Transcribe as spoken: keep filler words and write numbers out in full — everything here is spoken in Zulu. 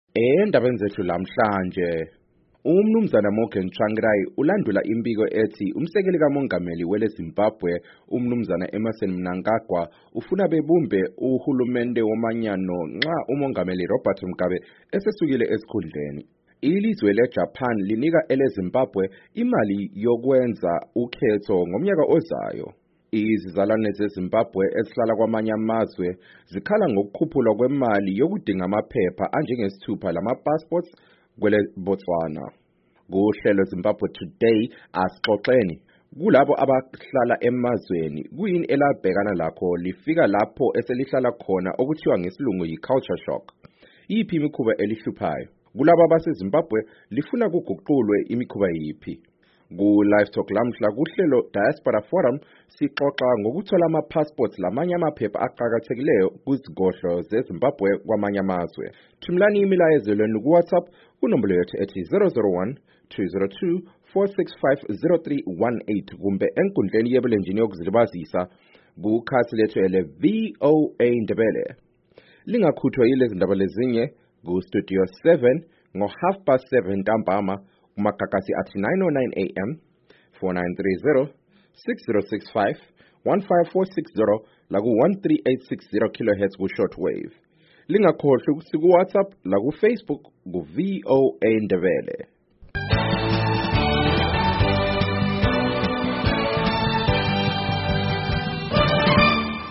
Endabeni zethu lamhlanje umnumzana Morgan Tsvangirai ulandula impiko ethi umsekeli kamongameli wele Zimbabwe umnumzana Emmerson Mnangagwa ufuna bebumbe uhulumende womanyano nxa umongameli Robert Mugabe esesukile esikhundleni. Ilizwe leJapan linika ele Zimbabwe imali yokwenza ukhetho ngomnyaka ozayo. Izizalwane zeZimbabwe esihlala kwamanye amazwe zikhala ngokukhuphulwa kwemali yokudinga amaphepha anjengesithupha lama-passports kwele Botswana. Kuhlelo Zimbabwe Today asixoxeni kulabo abahlala emazweni kuyini elabhekana lakho lifika lapho eselihlala khona okuthiwa ngesilungu yi-culture shock. Yiphi imikhuba elihluphayo? Kulabo abaseZimbabwe lifuna kuguqulwe imikhuba yiphi? Ku Live Talk lamhla kuhlelo Diaspora Forum sixoxa ngokuthola ama-passports lamanye amaphepha aqhakathekileyo kuzigodlo zeZimbabwe kwamanye amazwe. Thumlani imilayezelweni ku WhatsApp kunombolo yethu ethi zero zero one two zero two four six five zero three one eight kumbe enkundleni yebulenjini yokuzilibazisa kukhasi lethu ele V O A Ndebele. Lingakhuthwa yilezi ndaba lezinye ku Studio seven ngo half past seven ntambama umakakasi at nine oh nine A M four nine three zero six zero six five one five four six zero laku one three eight six zero kilohertz ku shortwave. Lingakhohlwa ku WhatsApp laku Facebook ku V O A Ndebele.